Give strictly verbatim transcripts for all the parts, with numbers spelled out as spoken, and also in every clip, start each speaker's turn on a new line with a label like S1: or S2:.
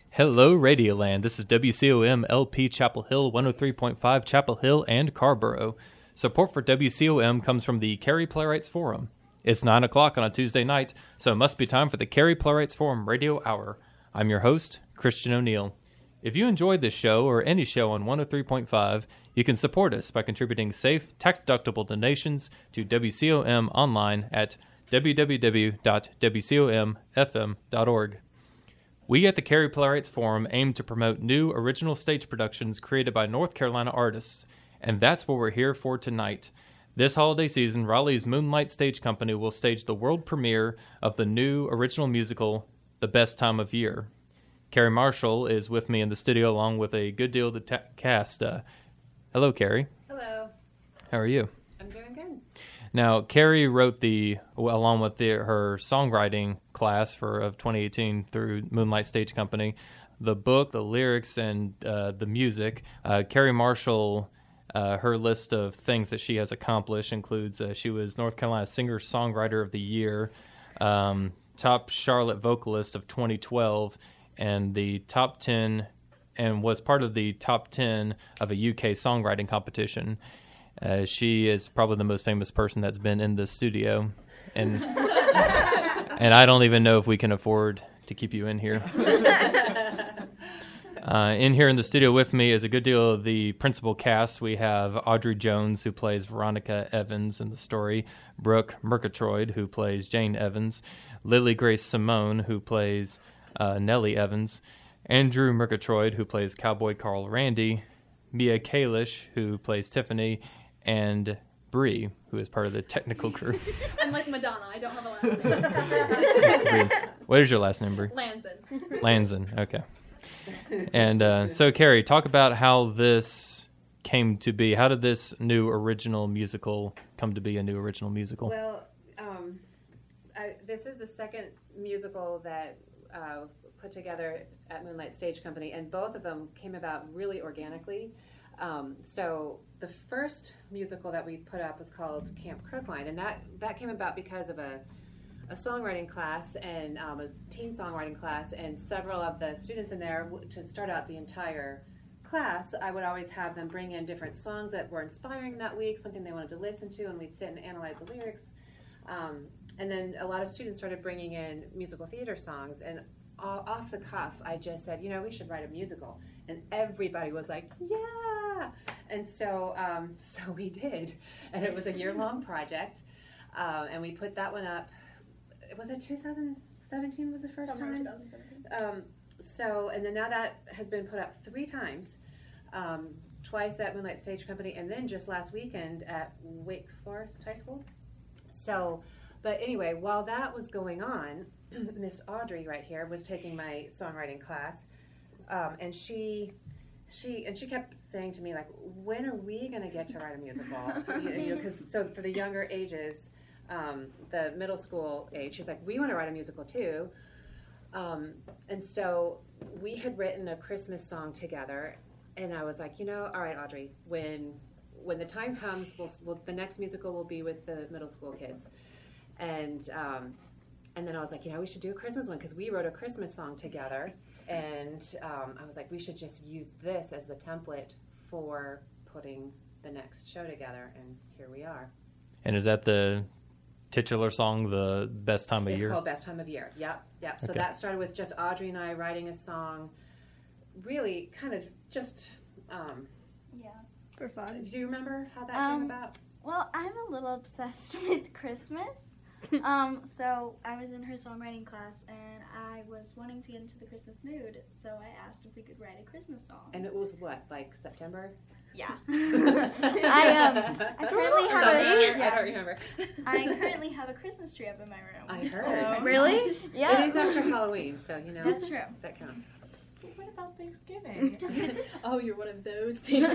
S1: Hello, Radioland. This is W C O M L P Chapel Hill, one oh three point five Chapel Hill and Carborough. Support for W C O M comes from the Cary Playwrights Forum. It's nine o'clock on a Tuesday night, so it must be time for the Cary Playwrights Forum Radio Hour. I'm your host, Christian O'Neill. If you enjoyed this show or any show on one oh three point five, you can support us by contributing safe, tax-deductible donations to W C O M online at w w w dot w c o m f m dot org. We at the Cary Playwrights Forum aim to promote new original stage productions created by North Carolina artists, and that's what we're here for tonight. This holiday season, Raleigh's Moonlight Stage Company will stage the world premiere of the new original musical, The Best Time of Year. Carrie Marshall is with me in the studio along with a good deal of the ta- cast. Uh, hello, Carrie.
S2: Hello.
S1: How are you?
S2: I'm doing good.
S1: Now, Carrie wrote the, well, along with the, her songwriting class for of twenty eighteen through Moonlight Stage Company, the book, the lyrics, and uh, the music. Uh, Carrie Marshall, uh, her list of things that she has accomplished includes uh, she was North Carolina Singer-Songwriter of the Year, um, top Charlotte vocalist of twenty twelve, and the top ten, and was part of the top ten of a U K songwriting competition. Uh, she is probably the most famous person that's been in this studio, and and I don't even know if we can afford to keep you in here. Uh, in here in the studio with me is a good deal of the principal cast. We have Audrey Jones, who plays Veronica Evans in the story, Brooke Murgatroyd, who plays Jane Evans, Lily Grace Simone, who plays uh, Nellie Evans, Andrew Murgatroyd, who plays Cowboy Carl Randy, Mia Kalish, who plays Tiffany, and Bree, who is part of the technical crew.
S3: I'm like Madonna. I don't have a last name.
S1: Bree. What is your last name, Bree?
S3: Lanson.
S1: Lanson, okay. And uh, so, Carrie, talk about how this came to be. How did this new original musical come to be a new original musical?
S2: Well, um, I, this is the second musical that uh, put together at Moonlight Stage Company, and both of them came about really organically. Um, so the first musical that we put up was called Camp Crookline, and that, that came about because of a, a songwriting class and um, a teen songwriting class, and several of the students in there, to start out the entire class, I would always have them bring in different songs that were inspiring that week, something they wanted to listen to, and we'd sit and analyze the lyrics. Um, and then a lot of students started bringing in musical theater songs, and off the cuff, I just said, you know, we should write a musical. And everybody was like, yeah! And so um, so we did. And it was a year-long project. Uh, and we put that one up. Was it two thousand seventeen was the first
S3: Summer
S2: time?
S3: twenty seventeen.
S2: Um, so, and then now that has been put up three times. Um, twice at Moonlight Stage Company, and then just last weekend at Wake Forest High School. So, but anyway, while that was going on, Miss Audrey right here was taking my songwriting class, um, and she, she, and she kept saying to me, like, when are we going to get to write a musical? You know, because so for the younger ages, um, the middle school age, she's like, we want to write a musical too. Um, and so we had written a Christmas song together, and I was like, you know, all right, Audrey, when when the time comes, we'll, we'll the next musical will be with the middle school kids, and. Um, And then I was like, you know, we should do a Christmas one, because we wrote a Christmas song together. And um, I was like, we should just use this as the template for putting the next show together. And here we are.
S1: And is that the titular song, The Best Time of
S2: It's
S1: Year?
S2: called Best Time of Year. Yep, yep. So
S1: Okay.
S2: that started with just Audrey and I writing a song, really kind of just, um,
S4: Yeah.
S5: For fun.
S2: do you remember how that
S4: Um,
S2: came about?
S4: Well, I'm a little obsessed with Christmas. um, so I was in her songwriting class, and I was wanting to get into the Christmas mood, so I asked if we could write a Christmas song.
S2: And it was what, like September?
S4: Yeah. I um, I currently have
S2: Summer?
S4: a
S2: I
S4: yeah,
S2: don't remember.
S4: I currently have a Christmas tree up in my room.
S2: I heard.
S4: So-
S5: Really?
S4: Yeah.
S2: It is after Halloween, so you know.
S4: That's true.
S2: That counts.
S3: What about Thanksgiving? Oh, you're one of those people.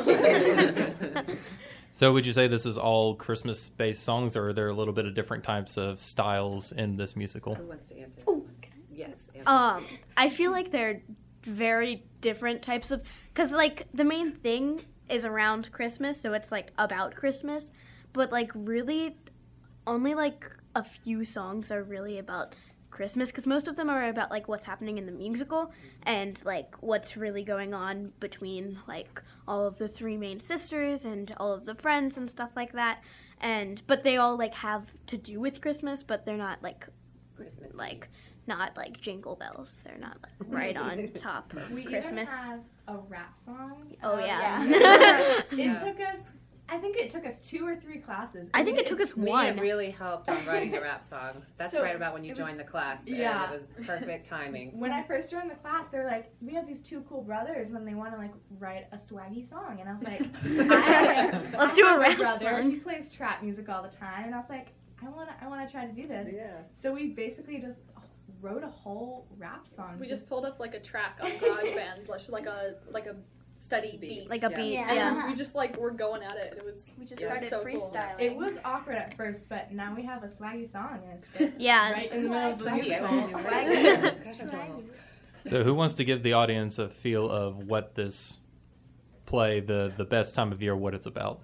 S1: So would you say this is all Christmas-based songs, or are there a little bit of different types of styles in this musical?
S2: Who wants to answer?
S5: Ooh.
S2: Yes. Answer.
S5: Um, I feel like they're very different types of, because like the main thing is around Christmas, so it's like about Christmas, but like really only like a few songs are really about Christmas, because most of them are about like what's happening in the musical and like what's really going on between like all of the three main sisters and all of the friends and stuff like that. And but they all like have to do with Christmas, but they're not like
S2: Christmas
S5: like not like Jingle Bells. They're not like right on top of
S3: We
S5: Christmas.
S3: even have a rap song.
S5: Oh,
S3: Uh,
S5: yeah.
S3: It
S2: Yeah.
S3: took us, I think it took us two or three classes.
S5: I think it took us
S2: Mia
S5: one.
S2: really helped on writing the rap song. That's
S3: So
S2: right about when you
S3: it was-
S2: joined the class.
S3: Yeah.
S2: And it was perfect timing.
S3: When I first joined the class, they were like, we have these two cool brothers and they want to like write a swaggy song. And I was like, I,
S5: Let's
S3: I
S5: do a
S3: have
S5: rap
S3: brother.
S5: song.
S3: He plays trap music all the time. And I was like, I want to I want to try to do this.
S2: Yeah.
S3: So we basically just wrote a whole rap song.
S6: We just pulled up like a track on GarageBand, like like a like a steady beat.
S5: Like a
S2: Yeah.
S5: beat,
S4: Yeah.
S5: yeah.
S6: And we just like were going at it. It was
S4: We just
S6: it was
S4: started
S6: so cool.
S4: freestyling.
S3: It was awkward at first, but now we have a swaggy song. And it's just
S5: Yeah,
S3: right in the middle of the
S2: Swaggy.
S3: musical.
S2: Swaggy.
S3: Swaggy.
S1: So who wants to give the audience a feel of what this play, the the best time of year, what it's about?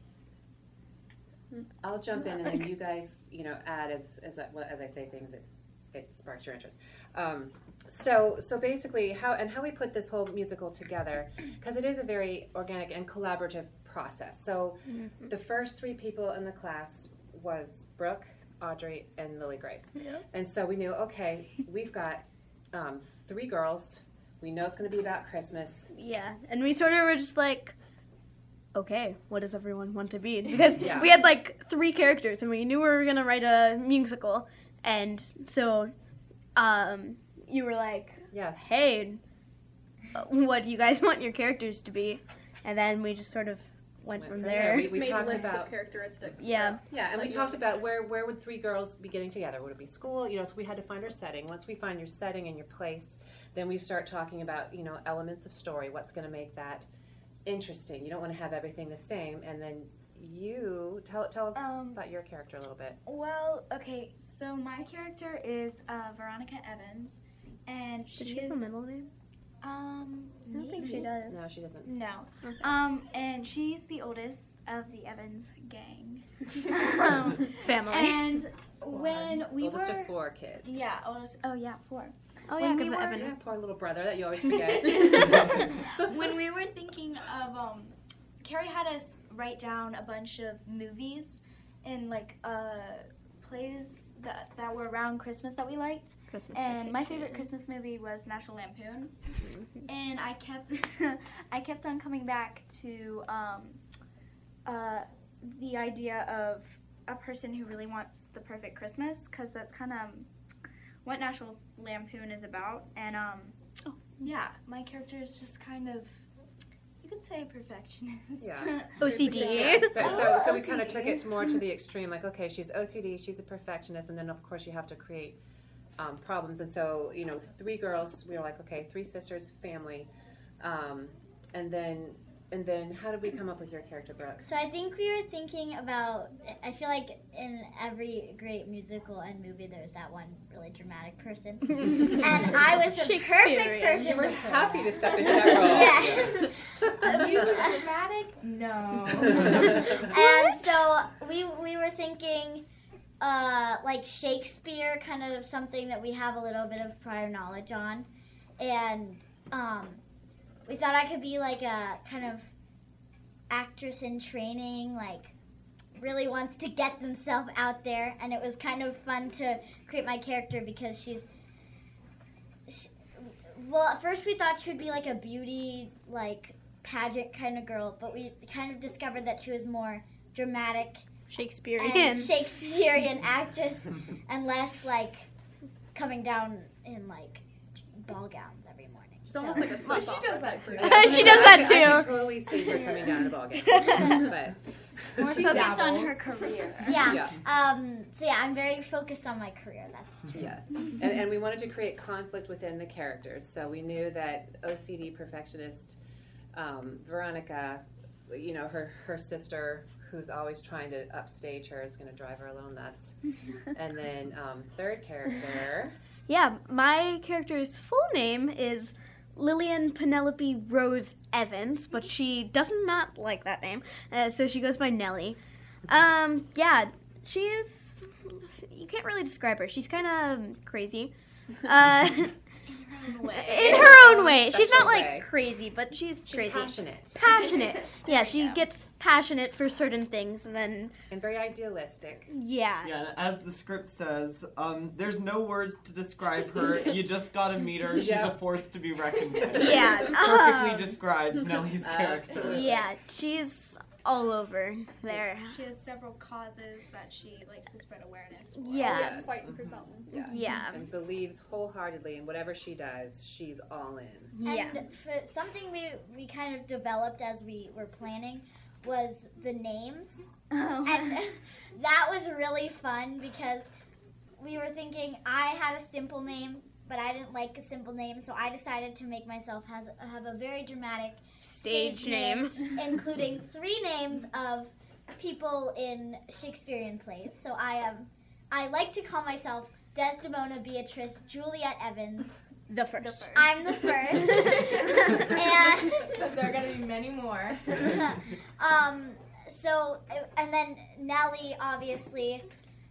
S2: I'll jump in and then you guys, you know, add as as I, well, as I say things, it, it sparks your interest. Um, so so basically, how and how we put this whole musical together, because it is a very organic and collaborative process. So the first three people in the class was Brooke, Audrey, and Lily Grace, and so we knew, okay, we've got um, three girls. We know it's going to be about Christmas.
S5: Yeah, and we sort of were just like, okay, what does everyone want to be? Because
S2: Yeah.
S5: we had like three characters, and we knew we were gonna write a musical, and so um, you were like,
S2: Yes.
S5: hey, uh, what do you guys want your characters to be? And then we just sort of went,
S2: Went
S5: from
S2: from
S5: there.
S2: there.
S6: We
S2: We-
S6: just
S2: we
S6: made
S2: talked
S6: lists
S2: about-
S6: of characteristics.
S5: Yeah.
S6: to-
S2: Yeah, and we
S6: Like,
S2: talked
S6: you-
S2: about where where would three girls be getting together? Would it be school? You know, so we had to find our setting. Once we find your setting and your place, then we start talking about, you know, elements of story. What's going to make that interesting? You don't want to have everything the same. And then you tell tell us
S4: Um,
S2: about your character a little bit.
S4: Well, okay, so my character is uh, Veronica Evans, and she
S5: Did she have
S4: is
S5: a middle name?
S4: um.
S5: I don't think she
S4: maybe.
S5: does.
S2: No, she doesn't.
S4: No.
S5: Okay.
S4: Um, and she's the oldest of the Evans gang. um,
S5: Family.
S4: and
S3: Squad.
S4: when we
S2: Oldest
S4: were
S2: of four kids.
S4: yeah, oldest. Oh yeah, four.
S5: oh yeah,
S4: when we
S5: because
S4: were-
S5: Evan.
S2: Yeah, poor little brother that you always forget.
S4: When we were thinking of um, Carrie had us write down a bunch of movies and like uh plays that that were around Christmas that we liked.
S5: Christmas
S4: And my
S5: Vacation.
S4: favorite Christmas movie was National Lampoon. And I kept I kept on coming back to um, uh, the idea of a person who really wants the perfect Christmas, because that's kind of what National Lampoon is about. And um,
S5: Oh.
S4: yeah, my character is just kind of, you could say, perfectionist.
S2: Yeah.
S5: O C D.
S2: Yeah, so, so, so we
S4: Oh,
S2: kind of
S4: O C D.
S2: took it more to the extreme, like, okay, she's O C D, she's a perfectionist, and then of course you have to create um, problems. And so, you know, three girls, we were like, okay, three sisters, family, um, and then, and then, how did we come up with your character, Brooke?
S7: So I think we were thinking about, I feel like in every great musical and movie there's that one really dramatic person. And I was the perfect
S5: Shakespearean.
S7: person
S2: You were
S7: to play
S2: happy
S7: that.
S2: to step into that role.
S7: Yes.
S3: Are you dramatic? No.
S7: And so we we were thinking uh, like Shakespeare, kind of something that we have a little bit of prior knowledge on. And um, we thought I could be like a kind of actress in training, like really wants to get themselves out there. And it was kind of fun to create my character because she's, she, well, at first we thought she would be like a beauty, like pageant kind of girl, but we kind of discovered that she was more dramatic
S5: Shakespearean.
S7: and Shakespearean actress and less like coming down in like ball gowns every morning.
S6: She's almost like a soap
S3: she
S6: opera
S3: does that
S6: type
S3: too.
S6: person.
S5: She does that
S2: I can
S5: too.
S2: totally see her coming down a ball game. But,
S4: More
S3: She
S4: focused on
S3: dabbles.
S4: her career.
S7: Yeah.
S2: yeah.
S7: Um, so yeah, I'm very focused on my career. That's true.
S2: Yes, and, and we wanted to create conflict within the characters. So we knew that O C D perfectionist um, Veronica, you know, her her sister, who's always trying to upstage her, is going to drive her a little nuts. And then um, third character,
S5: Yeah, my character's full name is Lillian Penelope Rose Evans, but she does not like that name, uh, so she goes by Nellie. Um, yeah, she's, you can't really describe her. She's kind of crazy. Uh, in her own way. She's not like
S2: way.
S5: crazy, but she's,
S2: She's
S5: crazy.
S2: passionate.
S5: Passionate. Yeah, she
S6: go.
S5: gets passionate for certain things, and then,
S2: And very idealistic.
S5: yeah.
S8: Yeah, and as the script says, um, there's no words to describe her. You just gotta meet her. She's
S2: Yeah.
S8: a force to be reckoned with.
S5: Yeah.
S8: Perfectly
S5: um,
S8: describes Nellie's character.
S2: Absolutely.
S5: Yeah, she's all over there.
S4: She has several causes that she likes to spread awareness for.
S5: Yeah.
S6: Yes, fighting for something.
S2: Yeah.
S5: Yeah.
S2: And believes wholeheartedly in whatever she does, she's all in.
S5: Yeah.
S7: And for something we we kind of developed as we were planning was the names.
S5: Oh.
S7: And that was really fun because we were thinking I had a simple name, but I didn't like a simple name, so I decided to make myself has, have a very dramatic
S5: Stage
S7: stage
S5: name.
S7: including three names of people in Shakespearean plays. So I am, I like to call myself Desdemona Beatrice Juliet Evans.
S5: The first.
S7: I'm the first. And
S3: Because there are going to be many more.
S7: um, so, and then Nellie obviously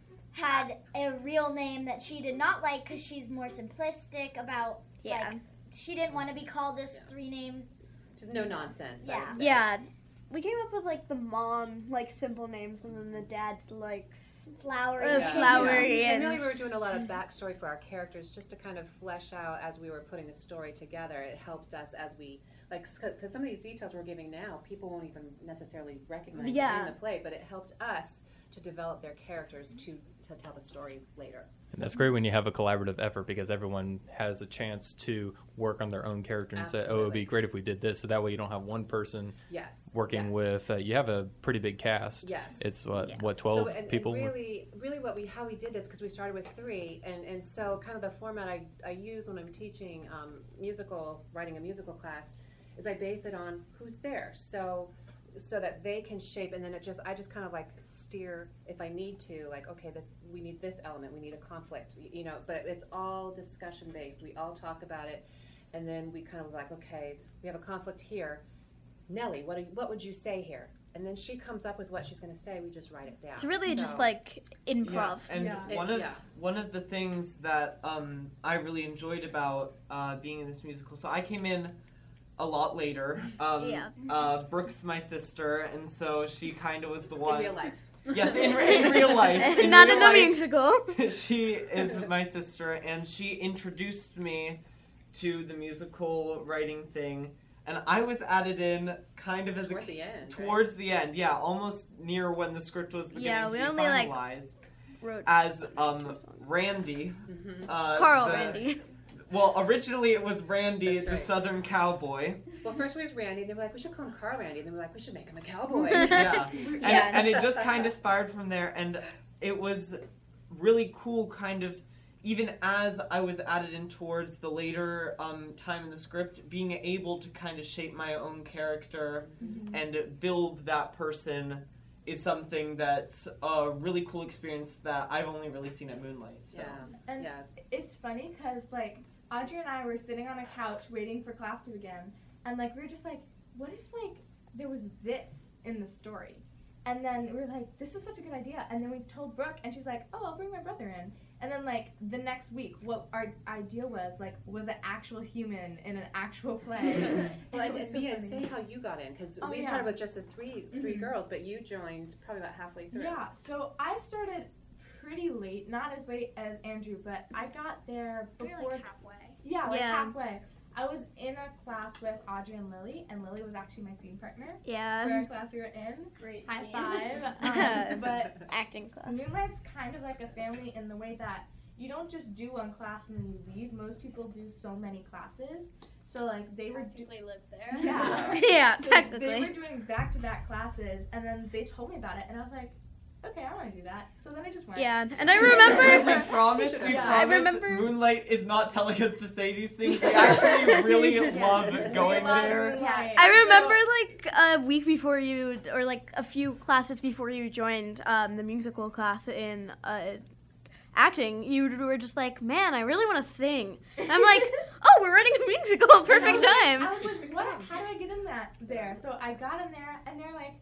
S7: had a real name that she did not like because she's more simplistic about,
S5: Yeah.
S7: like, she didn't want to be called this three name.
S2: Just no nonsense. I
S7: Yeah.
S2: would say.
S5: Yeah. We came up with like the mom, like simple names, and then the dad's like
S7: Flowery.
S5: uh,
S2: Yeah.
S5: flowery
S2: And
S5: and.
S2: really, we were doing a lot of backstory for our characters just to kind of flesh out as we were putting the story together. It helped us as we, like, because some of these details we're giving now, people won't even necessarily recognize
S5: Yeah.
S2: in the play, but it helped us to develop their characters to, to tell the story later.
S1: And that's great when you have a collaborative effort because everyone has a chance to work on their own character and say, oh, it would
S2: Absolutely.
S1: be great if we did this. So that way you don't have one person
S2: Yes.
S1: working
S2: yes.
S1: with, uh, you have a pretty big cast.
S2: Yes.
S1: It's what,
S5: Yeah.
S1: what twelve
S2: so, and,
S1: people?
S2: And really, really, what we how we did this because we started with three, and, and so kind of the format I, I use when I'm teaching um, musical writing a musical class is I base it on who's there, so so that they can shape, and then it just I just kind of like steer if I need to, like okay, that we need this element, we need a conflict, you know, but it's all discussion based. We all talk about it, and then we kind of like okay, we have a conflict here. Nellie, what do you- what would you say here? And then she comes up with what she's going to say. We just write it down.
S5: It's really
S2: So-
S5: just like
S8: Yeah,
S5: improv.
S8: and
S3: Yeah.
S8: one
S2: It-
S8: of
S2: yeah.
S8: one of the things that um, I really enjoyed about uh, being in this musical, so I came in a lot later. Um,
S5: Yeah.
S8: uh, Brooke's my sister, and so she kind of was the one.
S2: in real life.
S8: Yes, in, in real life. In
S5: Not
S8: real
S5: in the
S8: life,
S5: musical.
S8: she is my sister, and she introduced me to the musical writing thing, and I was added in kind of as
S2: Toward
S8: a
S2: the end.
S8: towards the end, yeah, almost near when the script was beginning
S5: Yeah,
S8: to
S5: we
S8: be
S5: only, like,
S8: finalized.
S5: Wrote
S8: As um, Randy,
S2: Mm-hmm.
S8: uh,
S5: Carl
S8: the-
S5: Randy.
S8: Well, originally it was Randy,
S2: That's
S8: the
S2: right.
S8: Southern cowboy.
S2: Well, first we was Randy, and they were like, we should call him Carl Randy. And they were like, we should make him a cowboy.
S8: Yeah, and,
S5: Yeah.
S8: and it just kind of inspired from there, and it was really cool, kind of. Even as I was added in towards the later um, time in the script, being able to kind of shape my own character
S2: Mm-hmm.
S8: and build that person is something that's a really cool experience that I've only really seen at Moonlight. So.
S2: Yeah.
S3: And
S2: Yeah.
S3: it's funny because, like, Audrey and I were sitting on a couch waiting for class to begin, and, like, we were just like, what if, like, there was this in the story? And then we were like, this is such a good idea. And then we told Brooke, and she's like, oh, I'll bring my brother in. And then, like, the next week, what our idea was, like, was an actual human in an actual play.
S2: Well,
S3: It
S2: and,
S3: was
S2: and
S3: so
S2: Mia,
S3: funny.
S2: say how you got in, because
S3: Oh,
S2: we
S3: yeah.
S2: started with just the three three
S3: Mhm.
S2: girls, but you joined probably about halfway through.
S3: Yeah, so I started pretty late, not as late as Andrew, but I got there
S4: We were
S3: before.
S4: like halfway.
S3: Yeah, like
S5: Yeah.
S3: halfway. I was in a class with Audrey and Lily, and Lily was actually my scene partner for
S5: Yeah.
S3: our class we were in.
S4: Great.
S3: High
S4: scene.
S3: five. Um, but
S5: Acting class.
S3: Moonlight's kind of like a family in the way that you don't just do one class and then you leave. Most people do so many classes. So, like, they were do-
S4: Practically lived there.
S3: Yeah.
S5: Yeah,
S3: so they
S5: technically.
S3: were doing back-to-back classes, and then they told me about it, and I was like, okay, I want to do that. So then I just went.
S5: Yeah, and I
S8: we
S5: remember.
S8: promise, we
S3: Yeah.
S8: promise
S5: I remember-
S8: Moonlight is not telling us to say these things. We actually really
S5: Yeah.
S8: love
S3: We
S8: going
S3: love
S8: there.
S3: Moonlight.
S5: I
S3: So-
S5: remember like a week before you, or like a few classes before you joined um, the musical class in uh, acting, you were just like, man, I really want to sing. And I'm like, oh, we're writing a musical, perfect
S3: And I was like-
S5: time.
S3: I was like, what? How do I get in that there? So I got in there, and they're like,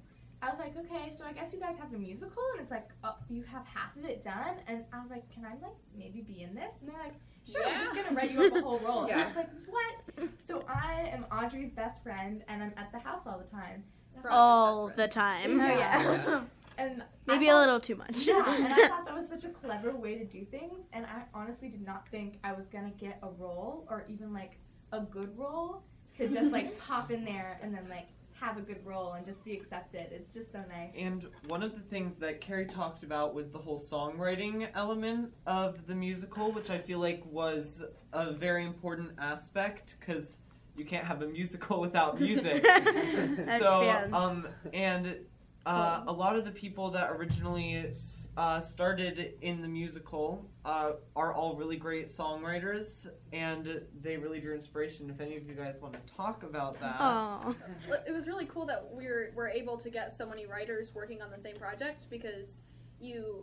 S3: I was like, okay, so I guess you guys have a musical, and it's like, oh, you have half of it done, and I was like, can I like maybe be in this? And they're like, sure,
S6: Yeah.
S3: we're just gonna write you up a whole role.
S2: Yeah.
S3: And I was like, what? So I am Audrey's best friend, and I'm at the house all the time. And I was like,
S5: All the time.
S3: Oh, yeah.
S2: Yeah.
S3: And
S5: Maybe
S3: I
S5: a
S3: thought-
S5: little too much.
S3: Yeah, and I thought that was such a clever way to do things, and I honestly did not think I was gonna get a role, or even like a good role, to just like pop in there and then like have a good role and just be accepted. It's just so nice.
S8: And one of the things that Carrie talked about was the whole songwriting element of the musical, which I feel like was a very important aspect, because you can't have a musical without music.
S5: That's
S8: so,
S5: fair.
S8: um, and uh, a lot of the people that originally uh, started in the musical uh, are all really great songwriters, and they really drew inspiration. If any of you guys want to talk about that.
S5: Aw.
S6: It was really cool that we were, were able to get so many writers working on the same project, because you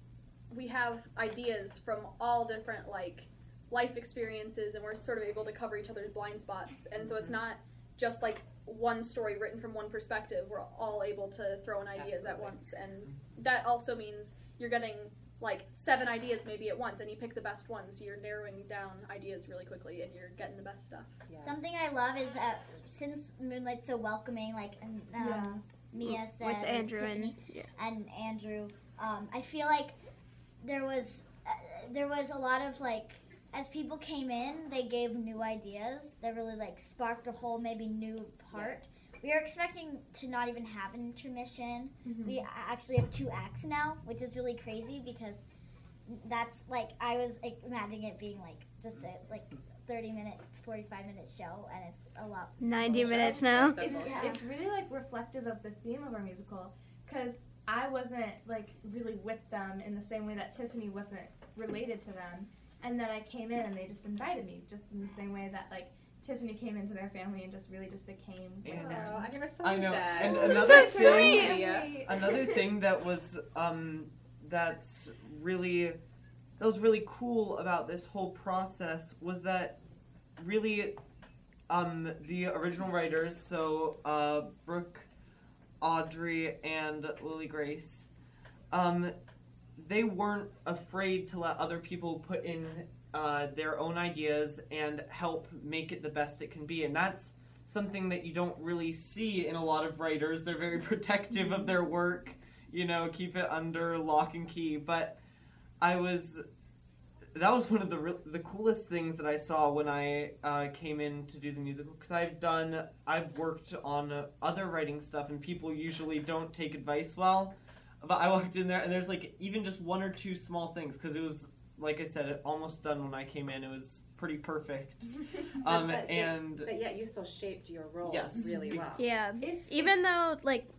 S6: we have ideas from all different like life experiences, and we're sort of able to cover each other's blind spots, and so it's not just like one story written from one perspective. We're all able to throw in ideas
S2: Absolutely.
S6: at once, and that also means you're getting like seven ideas maybe at once, and you pick the best ones. You're narrowing down ideas really quickly, and you're getting the best stuff.
S2: Yeah.
S7: Something I love is that since Moonlight's so welcoming, like um,
S3: Yeah.
S7: Mia said,
S5: With
S7: and
S5: Andrew
S7: Tiffany,
S5: and yeah.
S7: and Andrew, um, I feel like there was uh, there was a lot of like, as people came in, they gave new ideas that really like sparked a whole maybe new part. We are expecting to not even have an intermission.
S3: Mm-hmm.
S7: We a- actually have two acts now, which is really crazy, because that's like, I was like, imagining it being like just a like thirty minute, forty-five minute show, and it's a lot.
S5: ninety
S7: more.
S5: minutes now.
S2: That's
S3: It's,
S7: Yeah.
S3: it's really like reflective of the theme of our musical, because I wasn't like really with them in the same way that Tiffany wasn't related to them, and then I came in and they just invited me, just in the same way that like Tiffany came into their family and just really just became with
S8: And-
S3: them.
S2: Oh, I never thought
S8: I
S2: of
S8: know,
S2: that.
S8: and
S3: Oh,
S8: another
S3: so
S8: thing-
S3: sweet.
S2: Yeah.
S8: Another thing that was um, that's really that was really cool about this whole process was that really um, the original writers, so uh, Brooke, Audrey, and Lily Grace, um, they weren't afraid to let other people put in uh, their own ideas and help make it the best it can be, and that's something that you don't really see in a lot of writers. They're very protective of their work, you know, keep it under lock and key. But I was, that was one of the re- the coolest things that I saw when I uh, came in to do the musical, because I've done, I've worked on uh, other writing stuff, and people usually don't take advice well. But I walked in there, and there's like even just one or two small things, because it was, like I said, almost done when I came in. It was pretty perfect. Um,
S2: But- but-
S8: and
S2: But yet you still shaped your role
S8: Yes.
S2: really well.
S5: Yeah.
S3: It's
S5: Even though, like,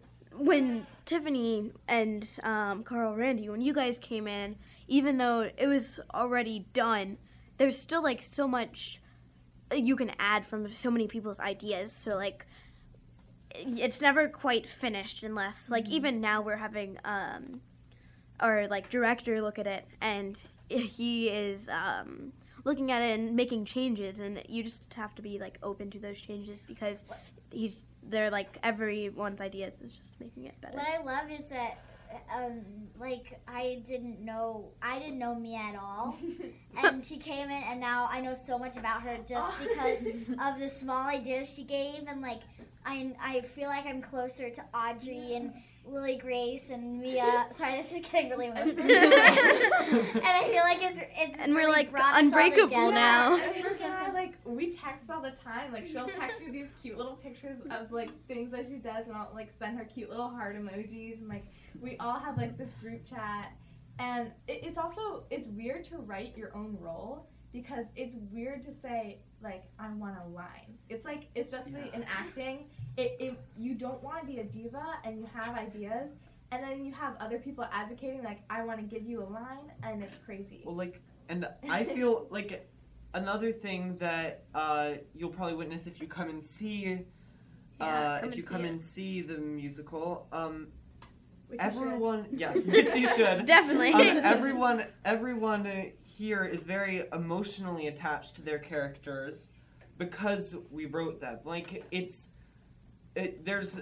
S5: when Tiffany and um, Carl Randy, when you guys came in, even though it was already done, there's still, like, so much you can add from so many people's ideas. So, like, it's never quite finished unless, like, even now we're having um, our, like, director look at it, and he is um, looking at it and making changes, and you just have to be, like, open to those changes, because he's they're like everyone's ideas is just making it better.
S7: What I love is that, um, like, I didn't know, I didn't know Mia at all, and she came in, and now I know so much about her just because of the small ideas she gave, and like, I, I feel like I'm closer to Audrey and Lily Grace and Mia. Sorry, this is getting really emotional. And I feel like it's it's
S5: And we're,
S7: really
S5: like,
S7: brought us all
S5: unbreakable
S7: together.
S5: now.
S3: And Brooke and I, like, we text all the time. Like, she'll text me these cute little pictures of, like, things that she does, and I'll, like, send her cute little heart emojis, and, like, we all have, like, this group chat. And it, it's also, it's weird to write your own role, because it's weird to say, like, I want a line. It's like, especially in acting, it, it you don't want to be a diva, and you have ideas, and then you have other people advocating, like, I want to give you a line, and it's crazy.
S8: well, like, and I feel like another thing that uh, you'll probably witness if you come and see,
S5: Yeah,
S8: uh,
S5: come
S8: if
S5: and
S8: you
S5: see
S8: come
S5: it.
S8: and see the musical, um,
S3: Which you should.
S8: everyone, yes, which you should.
S5: Definitely.
S8: Um, everyone, everyone uh, here is very emotionally attached to their characters because we wrote them. Like, it's, it, there's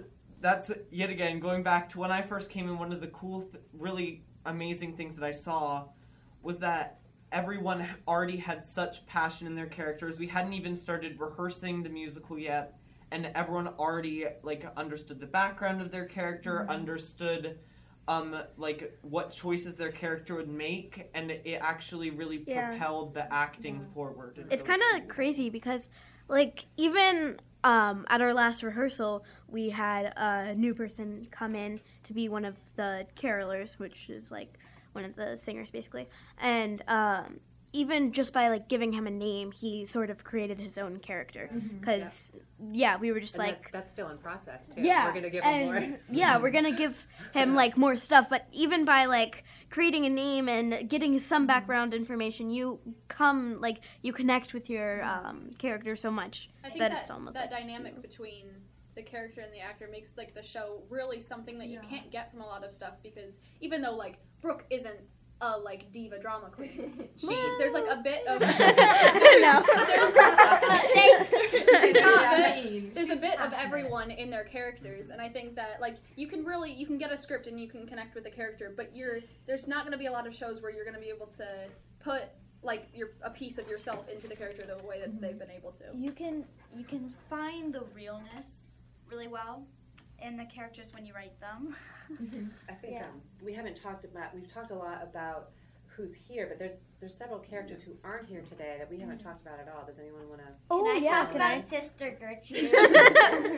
S8: that's yet again going back to when I first came in. One of the cool, th- really amazing things that I saw was that everyone already had such passion in their characters. We hadn't even started rehearsing the musical yet, and everyone already like understood the background of their character, mm-hmm. understood um like what choices their character would make, and it actually really
S5: Yeah.
S8: propelled the acting
S2: Yeah.
S8: forward. in a
S5: It's
S8: really
S5: kind
S8: cool
S5: of
S8: way.
S5: crazy because, like, even um, at our last rehearsal, we had a new person come in to be one of the carolers, which is like one of the singers, basically. And um, even just by like giving him a name, he sort of created his own character. Because yeah. yeah, we were just
S2: And
S5: like.
S2: that's, that's still in process too.
S5: Yeah,
S2: We're gonna give him
S5: and,
S2: more.
S5: yeah, we're gonna give him like more stuff. But even by like creating a name and getting some background information, you come like you connect with your um, character so much
S6: I think
S5: that,
S6: that,
S5: it's almost
S6: that
S5: like,
S6: dynamic between the character and the actor makes like the show really something that you
S3: Yeah.
S6: can't get from a lot of stuff, because even though like Brooke isn't a like diva drama queen, she there's like a bit of there's,
S5: No.
S6: there's,
S7: Thanks.
S6: there's
S3: not
S6: a bit,
S3: mean.
S6: there's a
S3: She's
S6: bit of
S3: passionate.
S6: everyone in their characters, and I think that like you can really you can get a script and you can connect with the character, but you're there's not going to be a lot of shows where you're going to be able to put like your a piece of yourself into the character the way that they've been able to.
S4: You can you can find the realness really well in the characters when you write them.
S2: I think
S4: Yeah.
S2: um, we haven't talked about. We've talked a lot about who's here, but there's there's several characters who aren't here today that we haven't talked about at all. Does anyone want to?
S5: oh
S7: Can I
S5: yeah,
S7: talk
S5: can
S7: about
S5: I?
S7: Sister Gertrude?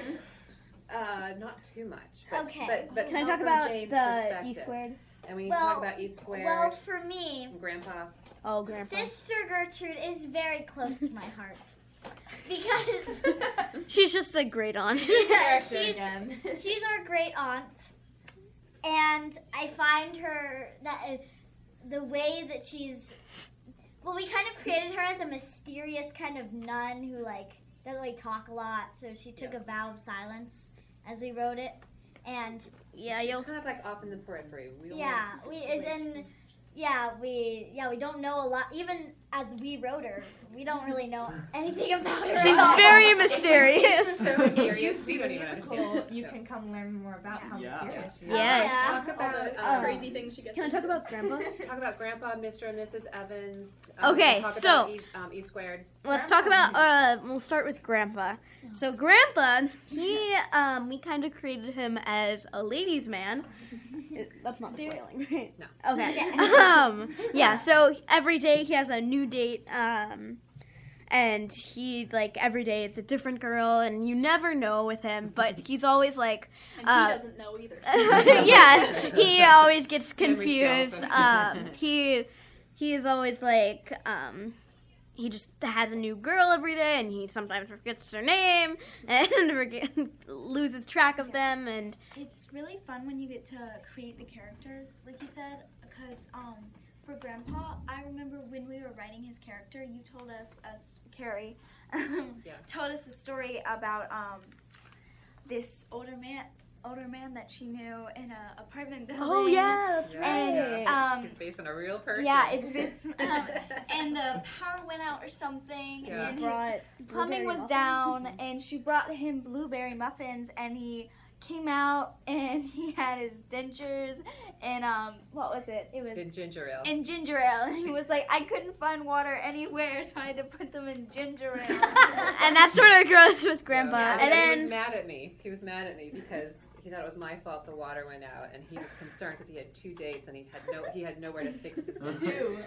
S2: Uh, not too much. But,
S7: Okay.
S2: But, but
S5: Can I
S2: tell
S5: talk
S2: from
S5: about
S2: Jane's
S5: the E
S2: perspective.
S5: squared?
S2: And we need
S7: Well-
S2: to talk about E squared.
S7: Well, for me,
S2: and Grandpa.
S5: Oh, Grandpa.
S7: Sister Gertrude is very close to my heart. Because
S5: She's just a great aunt.
S7: yeah,
S3: Character
S7: she's,
S3: again.
S7: she's our great aunt. And I find her, that uh, the way that she's, well, we kind of created her as a mysterious kind of nun who, like, doesn't really talk a lot. So she took
S2: Yeah.
S7: a vow of silence as we wrote it. And
S5: Yeah,
S2: She's
S5: you'll.
S2: kind of like off in the periphery. We don't
S7: yeah,
S2: want
S7: we
S2: to
S7: is
S2: wait.
S7: in yeah, we yeah, we don't know a lot. Even as we wrote her, we don't really know anything about her.
S5: She's
S7: at all.
S5: very mysterious.
S2: so
S3: If you
S2: mysterious.
S3: see
S2: We
S3: the
S2: don't even
S3: musical,
S2: understand.
S3: you
S2: Yeah.
S3: can come learn more about how
S8: Yeah.
S3: mysterious she is.
S5: Yes.
S7: Yeah.
S2: Talk
S6: All
S2: about
S6: the
S2: um,
S6: crazy things she gets
S5: Can I talk
S6: into.
S5: about Grandpa?
S2: Talk about Grandpa, Mister and Missus Evans. Um,
S5: Okay,
S2: talk
S5: so-
S2: about E, um, E squared.
S5: Let's talk about. Uh, we'll start with Grandpa. So Grandpa, he um, we kind of created him as a ladies' man. It- that's not spoiling, right?
S2: No.
S5: Okay. um, yeah. So every day he has a new date. Um, and he like every day it's a different girl, and you never know with him, but he's always like.
S6: And
S5: uh,
S6: he doesn't know either.
S5: yeah, he always gets
S2: Memory fails.
S5: confused. Um, he he is always like um, he just has a new girl every day, and he sometimes forgets her name and forget, loses track of them. And
S4: It's really fun when you get to create the characters, like you said, because um, for Grandpa, I remember when we were writing his character, you told us, as Carrie,
S2: Yeah.
S4: told us the story about um, this older man, older man that she knew in an apartment building.
S5: oh yeah, that's
S4: And
S5: right.
S4: um,
S2: It's based on a real person.
S4: yeah, it's based, um, and the power went out or something,
S2: Yeah.
S4: and his
S5: Brought
S4: plumbing
S5: blueberry
S4: was
S5: muffins.
S4: down, and she brought him blueberry muffins, and he came out and he had his dentures and um what was it? It was
S2: In ginger ale.
S4: in ginger ale, and he was like, I couldn't find water anywhere, so I had to put them in ginger ale.
S5: And that's sort of gross with Grandpa.
S2: Yeah,
S5: and
S2: he
S5: then
S2: was mad at me. He was mad at me because he thought it was my fault the water went out, and he was concerned because he had two dates and he had no he had nowhere to fix his
S3: Two.
S2: dentures.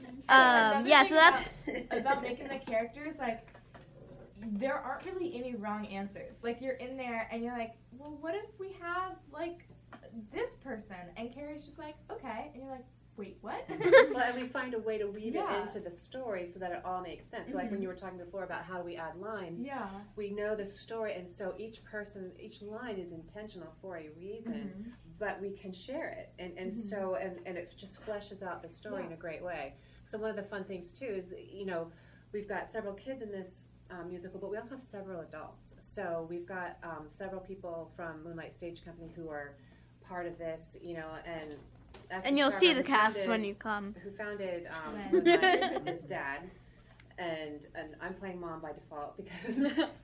S5: um, yeah, so
S3: thing
S5: that's
S3: about, about making the characters, like, there aren't really any wrong answers. Like, you're in there and you're like, well, what if we have, like, this person? And Carrie's just like, okay. And you're like, wait, what?
S2: Well, and we find a way to weave
S3: Yeah.
S2: it into the story so that it all makes sense. So, like when you were talking before about how do we add lines,
S3: yeah.
S2: we know the story, and so each person, each line is intentional for a reason,
S3: Mhm.
S2: but we can share it, and and
S3: Mhm.
S2: so and and it just fleshes out the story
S3: Yeah.
S2: in a great way. So one of the fun things too is, you know, we've got several kids in this um, musical, but we also have several adults. So we've got um, several people from Moonlight Stage Company who are part of this, you know, and Estes
S5: and you'll see
S2: Farmer,
S5: the
S2: who
S5: cast
S2: founded-
S5: when you come.
S2: who founded um,
S3: When?
S2: Moonlight, his dad, and and I'm playing mom by default because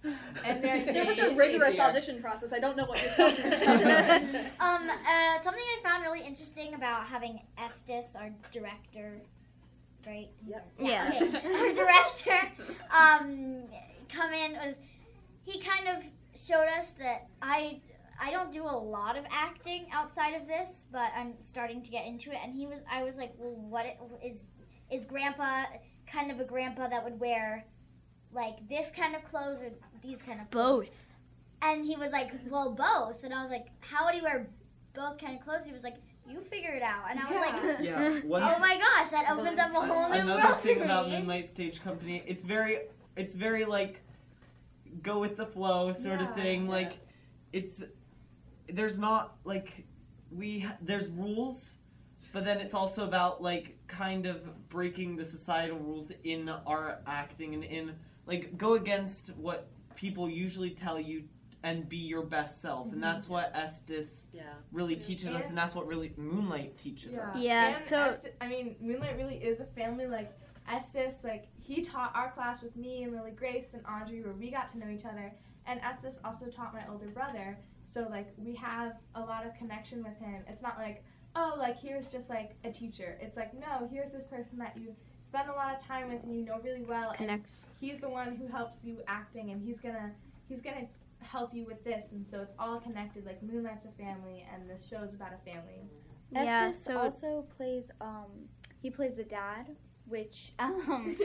S3: And then
S6: There was a rigorous audition process. I don't know what you're talking about.
S7: Um, uh, something I found really interesting about having Estes, our director, right?
S2: Yep.
S5: Yeah.
S7: Okay. Our director, um, come in was he kind of showed us that I I don't do a lot of acting outside of this, but I'm starting to get into it. And he was I was like, well, what it, is is Grandpa kind of a grandpa that would wear like this kind of clothes or these kind of clothes?
S5: Both.
S7: And he was like, well, both. And I was like, how would he wear both kind of clothes? He was like, you figure it out. And I was like,
S8: Yeah. One,
S7: oh my gosh, that opens up a whole new
S8: another
S7: world
S8: thing
S7: for
S8: about
S7: me.
S8: Moonlight Stage Company, it's very, it's very like, go with the flow sort
S3: Yeah,
S8: of thing.
S3: yeah.
S8: Like, it's, there's not like, we ha- there's rules, but then it's also about like kind of breaking the societal rules in our acting and in like go against what people usually tell you and be your best self. And that's what Estes
S2: Yeah.
S8: really teaches us,
S3: And-
S8: and that's what really Moonlight teaches us.
S5: Yeah,
S3: And
S5: so-
S3: Estes, I mean, Moonlight really is a family. Like Estes, like he taught our class with me and Lily Grace and Audrey, where we got to know each other. And Estes also taught my older brother. So like we have a lot of connection with him. It's not like, oh, like here's just like a teacher. It's like, no, here's this person that you spend a lot of time with and you know really well. And
S5: Connects.
S3: he's the one who helps you acting, and he's gonna he's gonna help you with this. And so it's all connected. Like Moonlight's a family, and this show's about a family.
S5: Yeah,
S9: Estes
S5: so
S9: also plays um he plays the dad, which um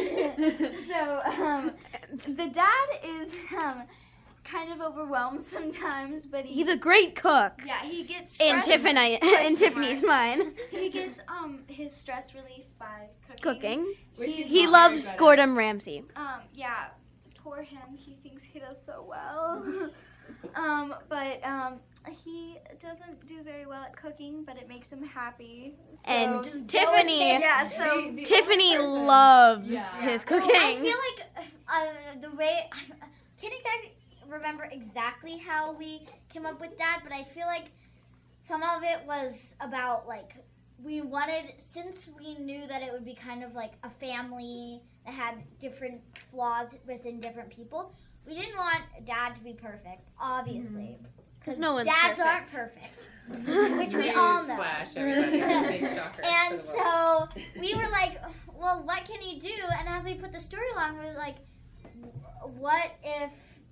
S9: so um the dad is um kind of overwhelmed sometimes, but he,
S5: he's a great cook.
S9: yeah he gets
S5: In
S9: stress-
S5: Tiffany, in
S9: question
S5: Tiffany's mind,
S9: he gets um his stress relief by cooking.
S5: cooking.
S3: Which
S9: He-
S3: he's
S5: He
S3: not
S5: loves
S3: very good at.
S5: Gordon Ramsay.
S9: Um, yeah, poor him. He thinks he does so well. um, but um, he doesn't do very well at cooking, but it makes him happy. So
S5: And
S9: just go
S5: Tiffany-
S9: with it. Yeah, so
S3: The- the
S5: Tiffany
S3: only person-
S5: loves
S3: Yeah.
S5: his
S7: Well,
S5: cooking.
S7: I feel like uh, the way I can't exactly remember exactly how we came up with that, but I feel like some of it was about like we wanted, since we knew that it would be kind of like a family that had different flaws within different people. We didn't want Dad to be perfect, obviously,
S5: Because no one's
S7: dads
S5: perfect.
S7: aren't perfect, which we all know.
S10: Newsflash, everybody. Big shocker
S7: And
S10: for the world.
S7: so we were like, well, what can he do? And as we put the story along, we were like, what if,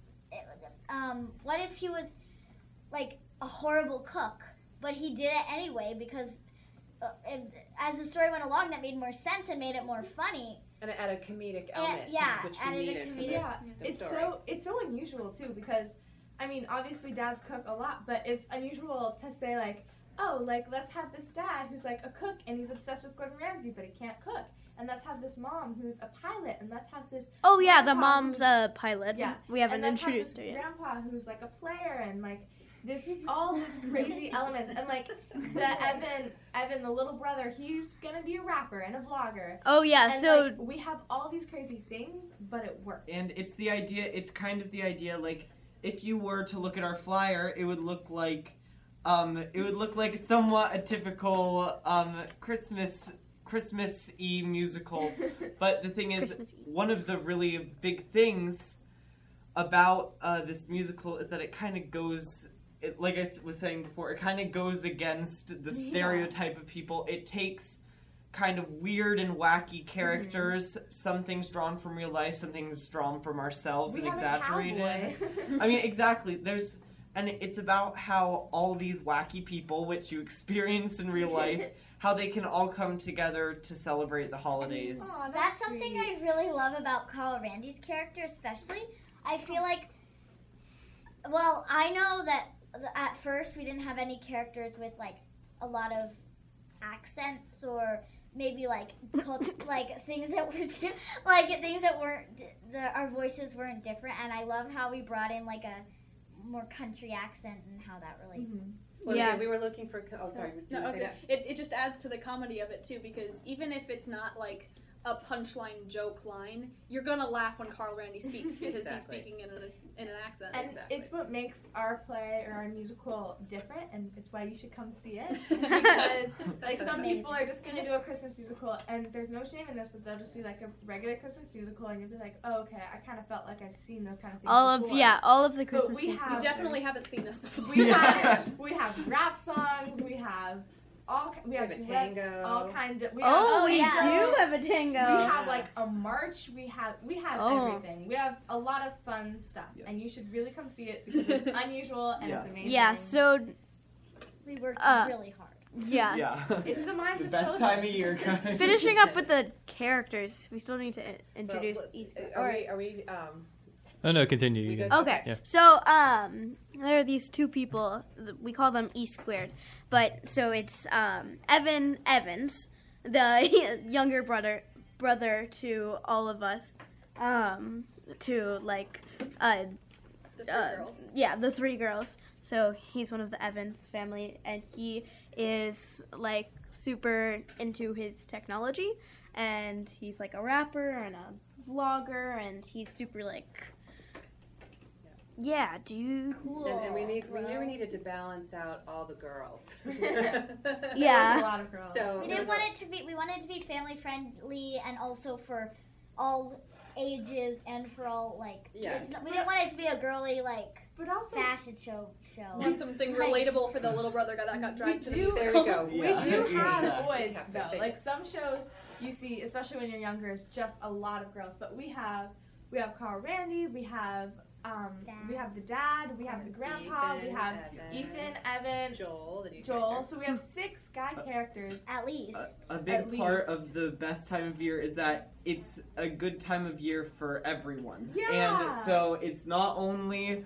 S7: um, what if he was like a horrible cook, but he did it anyway because uh, if, as the story went along, that made more sense and made it more funny.
S10: And it added a comedic element,
S7: And, yeah,
S10: to which
S7: added
S10: we
S7: a
S10: needed for the,
S7: comedic-
S3: Yeah,
S10: the
S3: it's
S10: story.
S3: so it's so unusual too because, I mean, obviously dads cook a lot, but it's unusual to say like, oh, like let's have this dad who's like a cook and he's obsessed with Gordon Ramsay, but he can't cook, and let's have this mom who's a pilot, and let's have this
S5: Oh yeah, the
S3: grandpa
S5: mom's
S3: who's-
S5: a pilot.
S3: Yeah,
S5: We haven't
S3: and let's have
S5: introduced her
S3: this
S5: yet.
S3: grandpa who's like a player and like this all these crazy elements, and like the Evan Evan the little brother, he's gonna be a rapper and a vlogger.
S5: Oh yeah,
S3: And,
S5: so
S3: like, we have all these crazy things, but it works.
S8: And it's the idea, it's kind of the idea, like, if you were to look at our flyer, it would look like, um, it would look like somewhat a typical, um, Christmas, Christmas-y musical. But the thing is,
S5: Christmas Eve.
S8: one of the really big things about, uh, this musical is that it kind of goes, it, like I s- was saying before, it kind of goes against the
S3: Yeah.
S8: stereotype of people. It takes kind of weird and wacky characters, some things drawn from real life, some things drawn from ourselves
S3: we
S8: and
S3: have
S8: exaggerated.
S3: A cowboy.
S8: I mean, exactly. There's, and it's about how all these wacky people, which you experience in real life, how they can all come together to celebrate the holidays.
S3: Aw,
S7: That's,
S3: that's
S7: something
S3: sweet.
S7: I really love about Carl Randy's character, especially. I feel like, well, I know that at first we didn't have any characters with like a lot of accents or maybe like cult- like things that were di- like things that weren't di- the, our voices weren't different, and I love how we brought in like a more country accent and how that really.
S3: Mhm.
S2: Well,
S5: Yeah.
S2: yeah, we were looking for. Co- oh, sorry. did
S6: No,
S2: you
S6: I was
S2: say
S6: gonna-
S2: that?
S6: it, it just adds to the comedy of it too, because even if it's not like a punchline joke line, you're gonna laugh when Carl Randy speaks because
S10: Exactly.
S6: he's speaking in, a, in an accent.
S3: And
S2: Exactly.
S3: it's what makes our play or our musical different, and it's why you should come see it. Because like
S7: That's
S3: some
S7: amazing.
S3: people are just gonna do a Christmas musical, and there's no shame in this, but they'll just do like a regular Christmas musical, and you'll be like, oh, okay, I kind of felt like I've seen those kind of things
S5: All of
S3: before.
S5: yeah, all of the
S3: But
S5: Christmas
S3: we
S5: musicals.
S6: You
S3: have-
S6: definitely haven't seen this before.
S3: We have we have rap songs, we have all ki- we,
S2: We
S3: have,
S2: have a
S3: duets,
S2: tango.
S3: all kind of. We
S5: Oh,
S3: have,
S5: we
S7: yeah.
S5: do have a tango.
S3: We have like a march. We have we have
S5: Oh.
S3: everything. We have a lot of fun stuff, and
S8: Yes.
S3: you should really come see it because it's unusual and
S8: Yes.
S3: it's amazing.
S5: Yeah, so
S7: We worked
S5: Uh,
S7: really hard.
S5: yeah.
S3: It's
S8: Yeah.
S3: the minds
S8: the
S3: of
S8: best
S3: children.
S8: time of year, guys.
S5: Finishing up with the characters, we still need to i- introduce
S2: Well,
S5: each.
S2: Are we? Are we? Um,
S1: Oh no, continue.
S2: We
S1: You
S2: good?
S1: can-
S5: Okay,
S1: Yeah.
S5: so um, there are these two people. th- We call them E squared, but so it's um, Evan Evans, the younger brother brother to all of us, um, to like uh,
S6: The three
S5: uh,
S6: girls.
S5: yeah, the three girls. So he's one of the Evans family, and he is like super into his technology, and he's like a rapper and a vlogger, and he's super like, yeah, dude.
S7: Cool.
S2: and, and we need. We knew
S7: bro.
S2: we needed to balance out all the girls.
S3: There's
S5: Yeah.
S3: a lot of girls.
S2: So
S7: We
S2: there
S7: didn't
S2: was
S7: want
S2: a-
S7: it to be. We wanted it to be family friendly and also for all ages and for all like.
S2: Yeah.
S7: It's not, we didn't want it to be a girly like
S3: but also
S7: fashion show show.
S6: Want something
S7: Like-
S6: relatable for the little brother guy that got
S3: we
S6: dragged to the
S3: do.
S6: music.
S2: There we go.
S3: We
S8: Yeah.
S3: do have
S8: Yeah.
S3: boys
S2: Yeah.
S3: though. Like some shows you see, especially when you're younger, is just a lot of girls. But we have we have Carl Randy, we have um,
S7: Dad.
S3: we have the dad, we have the grandpa, we
S2: Ethan,
S3: have
S2: Evan,
S3: Ethan, Evan,
S2: Joel, the new
S3: Joel.
S2: character.
S3: So we have six guy characters.
S7: At least.
S8: A, a
S3: At
S8: big part
S3: least.
S8: of the best time of year is that it's a good time of year for everyone.
S3: Yeah.
S8: And so it's not only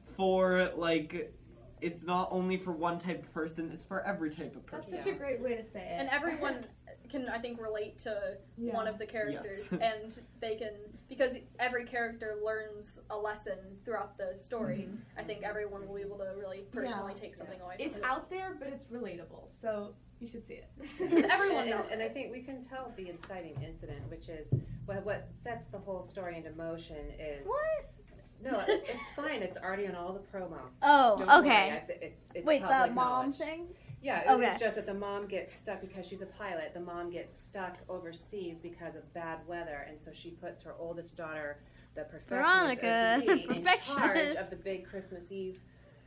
S8: for like it's not only for one type of person, it's for every type of
S3: That's
S8: person.
S3: such a great way to say it.
S6: And everyone can, I think, relate to
S3: Yeah.
S6: one of the characters,
S8: Yes.
S6: and they can, because every character learns a lesson throughout the story. I think everyone will be able to really personally
S3: Yeah.
S6: take something away from
S3: It's
S6: it.
S3: out there, but it's relatable. So you should see it.
S6: Everyone's
S2: and,
S6: out
S2: and I
S6: there.
S2: think we can tell the inciting incident, which is what what sets the whole story into motion is.
S5: What?
S2: No, it, it's fine. It's already on all the promo.
S5: Oh,
S2: Don't worry,
S5: okay.
S2: I th- it's, it's
S5: Wait, the
S2: public
S5: mom
S2: knowledge.
S5: thing?
S2: Yeah, it
S5: Okay.
S2: was just that the mom gets stuck because she's a pilot. The mom gets stuck overseas because of bad weather, and so she puts her oldest daughter, the perfectionist
S5: Veronica,
S2: O C D, in charge
S5: perfectionist.
S2: of the big Christmas Eve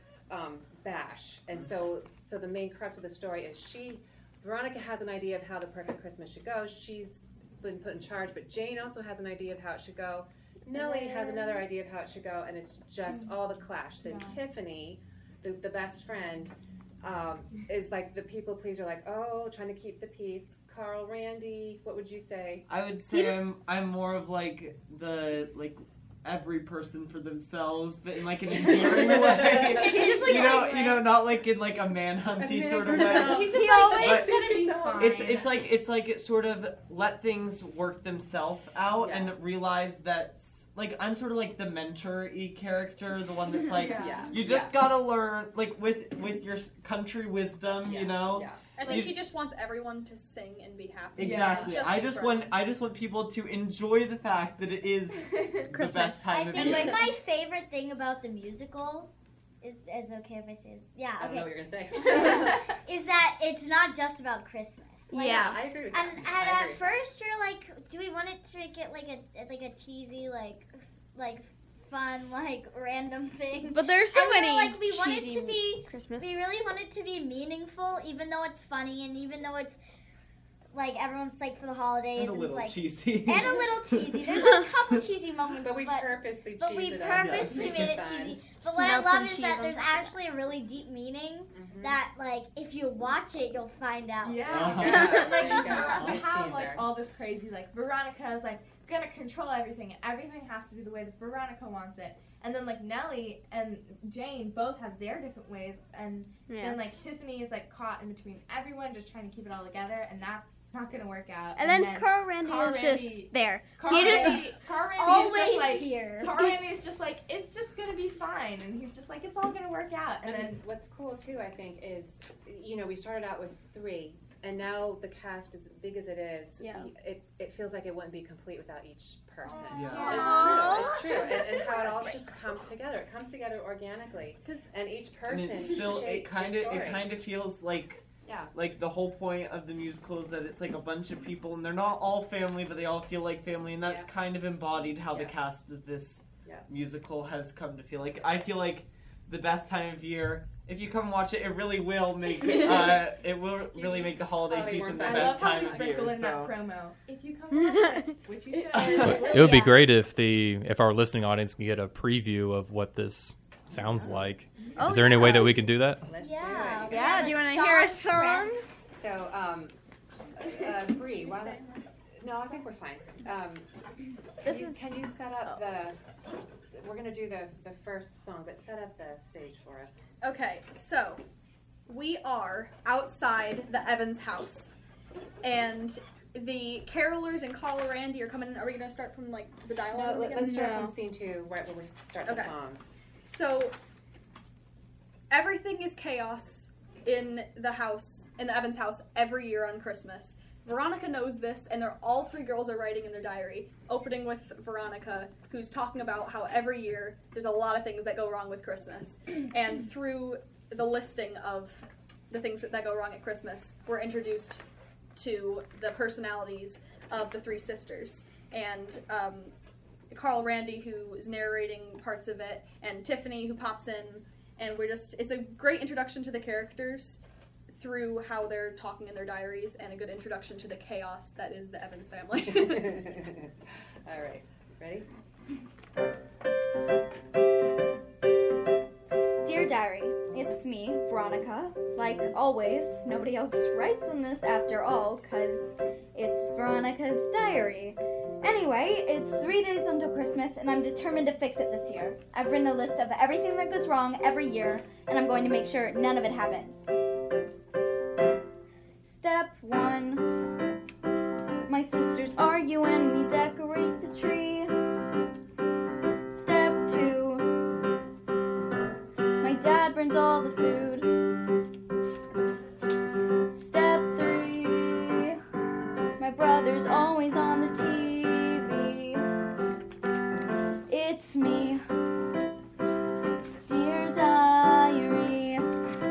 S2: um, bash. And so, so the main crux of the story is she, Veronica has an idea of how the perfect Christmas should go. She's been put in charge, but Jane also has an idea of how it should go. Nellie has another idea of how it should go, and it's just all the clash. Then
S3: Yeah.
S2: Tiffany, the, the best friend, um, is like the people pleaser, like, oh, trying to keep the peace. Carl, Randy, what would you say?
S8: I would say I'm I'm more of like the like every person for themselves, but in like an endearing way.
S7: Just like
S8: you know,
S7: right,
S8: you know, not like in like a manhunty
S2: A
S8: sort of
S2: man-
S8: way.
S3: He's just
S5: He
S3: like,
S5: always-
S3: it's gonna be fine.
S8: It's it's like it's like it sort of let things work themselves out
S2: Yeah.
S8: and realize that s- like I'm sort of like the mentor-y character, the one that's like
S3: Yeah.
S2: Yeah.
S8: you just gotta learn like with with your s- country wisdom,
S2: Yeah.
S8: you know.
S2: Yeah.
S6: I think
S8: You-
S6: he just wants everyone to sing and be happy.
S8: Exactly.
S6: Just
S8: I
S6: be
S8: just
S6: friends.
S8: want I just want people to enjoy the fact that it is the
S5: Christmas.
S8: best time
S7: I
S8: of
S7: think
S8: year.
S7: my favorite thing about the musical is is okay if I say it. Yeah,
S2: I don't know
S7: okay.
S2: what you're gonna say.
S7: Is that it's not just about Christmas. Like,
S5: Yeah.
S2: I agree with
S7: And,
S2: that.
S7: and
S2: I
S7: at
S2: agree.
S7: first you're like, do we want it to get like a like a cheesy like like fun like random thing?
S5: But there's so
S7: And we were
S5: many
S7: like we want it
S5: cheesy
S7: to be
S5: Christmas.
S7: we really want it to be meaningful, even though it's funny and even though it's like everyone's psyched for the holidays
S8: and a
S7: and,
S8: little
S7: it's like
S8: cheesy.
S7: and a little cheesy. There's a couple cheesy moments,
S2: But we
S7: but
S2: purposely
S7: but
S2: cheese
S7: we
S2: it up.
S7: purposely
S8: Yes.
S7: made it
S2: Fun.
S7: cheesy. But what I
S5: Smelt
S7: love
S5: some
S7: is
S5: cheese
S7: that
S5: on
S7: there's
S5: the side.
S7: actually a really deep meaning
S2: Mhm.
S7: that, like, if you watch it, you'll find out.
S3: Yeah.
S8: Uh-huh.
S3: And,
S2: There
S3: like,
S2: you go.
S3: we
S2: Nice
S3: have like
S2: teaser.
S3: all this crazy like Veronica is like gonna control everything and everything has to be the way that Veronica wants it. And then like Nellie and Jane both have their different ways, and
S5: Yeah.
S3: then like Tiffany is like caught in between everyone, just trying to keep it all together, and that's not gonna work out.
S5: And then Carl Randy
S3: Carl
S5: is
S3: Randy-
S5: just there.
S3: Carl
S5: He just-
S3: Randy, Carl Randy is
S7: Always
S3: just like
S7: here.
S3: Carl Randy is just like it's just gonna be fine, and he's just like it's all gonna work out, and
S2: And
S3: then
S2: what's cool too, I think, is you know we started out with three and now the cast, as big as it is,
S5: Yeah.
S2: it, it feels like it wouldn't be complete without each person.
S8: Yeah.
S2: It's true. It's true. And, and how it all just comes together. It comes together organically. And each person
S8: And it's still, it
S2: shapes
S8: kind
S2: the
S8: of,
S2: story.
S8: it kind of feels like,
S2: Yeah.
S8: like the whole point of the musical is that it's like a bunch of people, and they're not all family, but they all feel like family, and that's
S2: Yeah.
S8: kind of embodied how the
S2: Yeah.
S8: cast of this
S2: Yeah.
S8: musical has come to feel like. I feel like the best time of year, if you come watch it, it really will make uh, it will really make the holiday
S2: Holiday
S8: season the
S2: more
S3: I
S2: fun.
S8: best
S3: love how
S8: time
S3: you
S8: of
S3: sprinkle
S8: year.
S3: in that
S8: So.
S3: promo. If you come watch it, which you should.
S1: It would be great if the if our listening audience can get a preview of what this sounds like.
S5: Oh,
S1: Is there any way
S5: yeah.
S1: that we can do that?
S2: Let's
S7: Yeah.
S2: do it.
S5: Yeah, do you want to hear a song?
S2: So, um, uh, Bree, why don't, no, I think we're fine. Um,
S5: This
S2: can, you,
S5: is-
S2: can you set up the, we're going to do the, the first song, but set up the stage for us.
S6: Okay, so we are outside the Evans house, and the carolers and Carl and Randy are coming in. Are we gonna start from like the dialogue?
S2: No, let,
S6: again?
S2: let's start
S5: No.
S2: from scene two, right when we start the
S6: Okay.
S2: song.
S6: So everything is chaos in the house, in the Evans house, every year on Christmas. Veronica knows this, and they're all three girls are writing in their diary, opening with Veronica, who's talking about how every year there's a lot of things that go wrong with Christmas. And through the listing of the things that, that go wrong at Christmas, we're introduced to the personalities of the three sisters. And um, Carl Randy, who is narrating parts of it, and Tiffany, who pops in, and we're just, it's a great introduction to the characters through how they're talking in their diaries, and a good introduction to the chaos that is the Evans family.
S2: All right, ready?
S9: Dear Diary, it's me, Veronica. Like always, nobody else writes in this after all, because it's Veronica's diary. Anyway, it's three days until Christmas, and I'm determined to fix it this year. I've written a list of everything that goes wrong every year, and I'm going to make sure none of it happens. Step one. My sisters argue and we decorate the tree. Step two. My dad burns all the food. Step three. My brother's always on the T V. It's me. Dear Diary.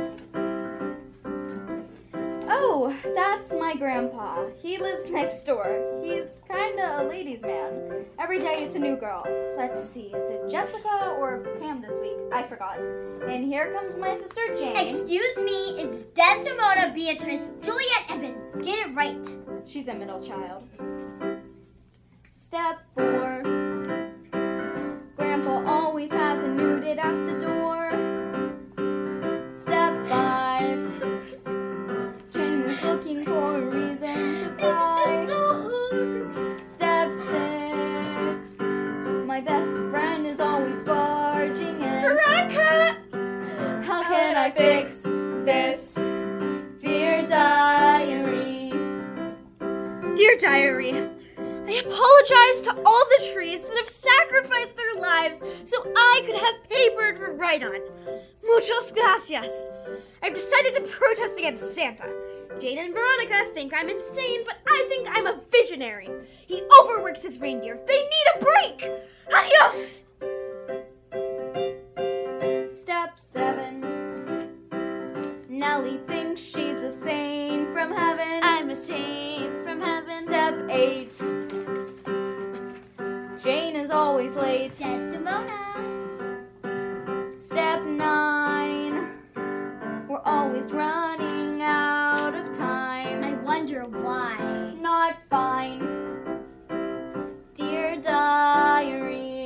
S9: Oh, that's my grandpa. He lives next door. He's kinda a ladies' man. Every day it's a new girl. Let's see, is it Jessica or Pam this week? I forgot. And here comes my sister Jane.
S7: Excuse me, it's Desdemona Beatrice Juliet Evans. Get it right.
S9: She's a middle child. Step four. Grandpa always has a nuded at the door. Step five. Jane is looking for a reason to cry.
S7: It's just so hard.
S9: Step six. My best friend is always barging in. Veronica! How can I fix this? Dear Diary.
S5: Dear Diary, I apologize to all the trees that have sacrificed their lives so I could have paper to write on. Muchas gracias. I've decided to protest against Santa. Jane and Veronica think I'm insane, but I think I'm a visionary. He overworks his reindeer. They need a break. Adios.
S9: Step seven. Nellie thinks she's a saint from heaven.
S5: I'm a saint from heaven.
S9: Step eight. Jane is always late.
S7: Desdemona.
S9: Step nine. We're always running out of time.
S7: I wonder why.
S9: Not fine. Dear Diary.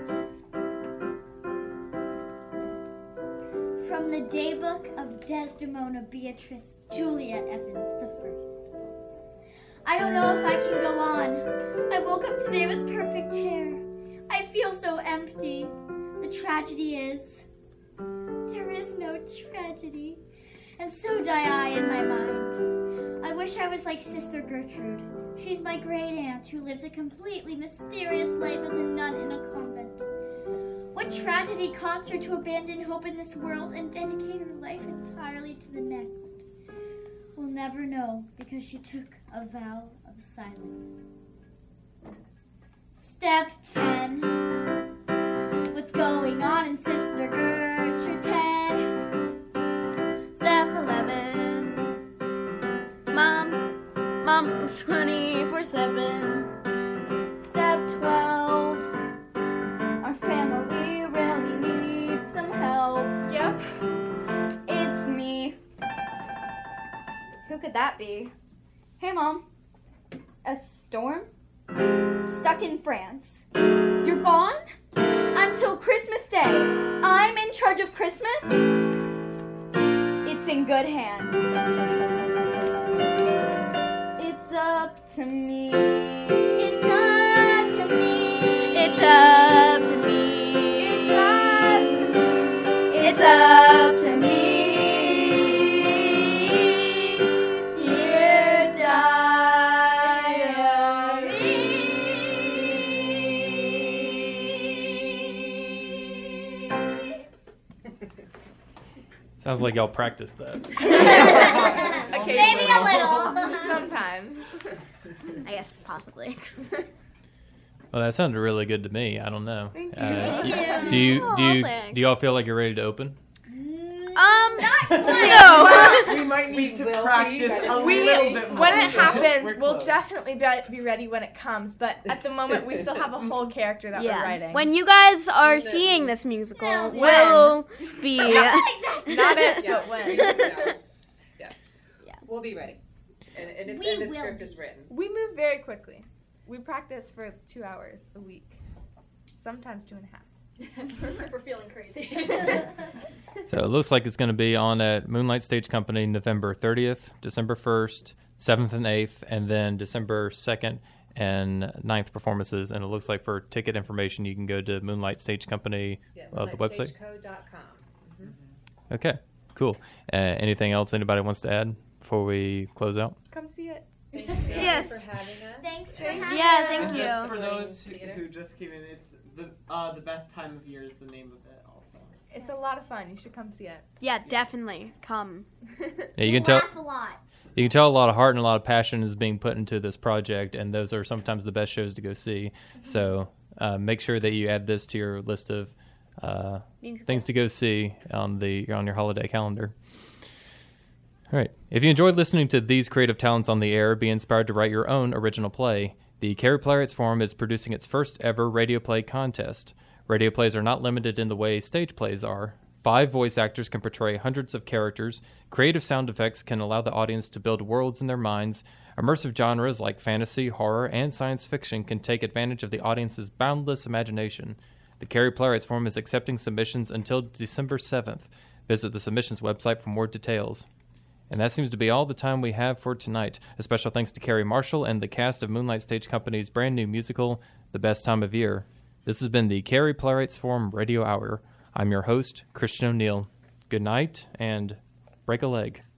S7: From the daybook of Desdemona Beatrice Juliet Evans the First. I don't know if I can go on. I woke up today with perfect hair. I feel so empty. The tragedy is, there is no tragedy. And so die I in my mind. I wish I was like Sister Gertrude. She's my great aunt who lives a completely mysterious life as a nun in a convent. What tragedy caused her to abandon hope in this world and dedicate her life entirely to the next?
S11: will never know because she took a vow of silence. Step ten. What's going on in Sister Gertrude's head?
S5: Step eleven. Mom, mom's twenty-four seven.
S9: Step twelve. Our family really needs some help.
S3: Yep.
S9: It's me. Who could that be? Hey, Mom. A storm? Stuck in France. You're gone? Until Christmas Day. I'm in charge of Christmas? It's in good hands. It's up to me.
S11: It's up to me.
S5: It's up to me.
S11: It's up to me.
S9: It's up to me. Dear diary.
S1: Sounds like y'all practiced that.
S7: Maybe a little.
S3: Sometimes.
S5: I guess possibly.
S1: Well, that sounded really good to me. I don't know.
S3: Thank you.
S1: Uh,
S7: Thank you.
S1: Do you do you
S5: thanks.
S1: do y'all feel like you're ready to open?
S5: Um,
S8: no. We might need to
S10: will be,
S8: practice
S10: but
S8: a
S3: We,
S8: little bit more.
S3: when it happens,
S8: We're
S3: we'll
S8: close.
S3: definitely be, be ready when it comes. But at the moment, we still have a whole character that we're
S5: yeah.
S3: writing.
S5: When you guys are seeing this musical,
S3: When?
S5: will be
S7: Exactly.
S3: Not if,
S10: Yeah.
S3: but when.
S10: Yeah. Yeah.
S5: Yeah.
S10: We'll be ready. And, and, it-
S7: We
S10: and the
S7: will
S10: script
S7: be.
S10: is written.
S3: We move very quickly. We practice for two hours a week, sometimes two and a half.
S6: We're feeling crazy.
S1: So it looks like it's going to be on at Moonlight Stage Company November thirtieth, December first, seventh and eighth, and then December second and ninth performances. And it looks like for ticket information, you can go to Moonlight Stage Company,
S10: Yeah,
S1: uh, the website.
S10: moonlightstageco dot com.
S1: Okay, cool. Uh, anything else anybody wants to add before we close out?
S3: Come see it.
S10: Thank you
S5: Yes.
S10: for having us.
S7: Thanks for having
S5: Yeah,
S7: us.
S5: thank
S8: And
S5: you.
S8: just for those who,
S10: Theater.
S8: who just came in, it's the uh, the best time of year is the name of it also.
S3: It's a lot of fun. You should come see it.
S5: yeah, definitely come.
S1: Yeah, you can
S7: We'll
S1: tell.
S7: laugh a lot.
S1: You can tell a lot of heart and a lot of passion is being put into this project, and those are sometimes the best shows to go see. So uh, make sure that you add this to your list of uh, things to go see on the on your holiday calendar. All right. If you enjoyed listening to these creative talents on the air, be inspired to write your own original play. The Carey Playwrights Forum is producing its first ever radio play contest. Radio plays are not limited in the way stage plays are. Five voice actors can portray hundreds of characters. Creative sound effects can allow the audience to build worlds in their minds. Immersive genres like fantasy, horror, and science fiction can take advantage of the audience's boundless imagination. The Carey Playwrights Forum is accepting submissions until December seventh. Visit the submissions website for more details. And that seems to be all the time we have for tonight. A special thanks to Carrie Marshall and the cast of Moonlight Stage Company's brand new musical, The Best Time of Year. This has been the Carey Playwrights Forum Radio Hour. I'm your host, Christian O'Neill. Good night, and break a leg.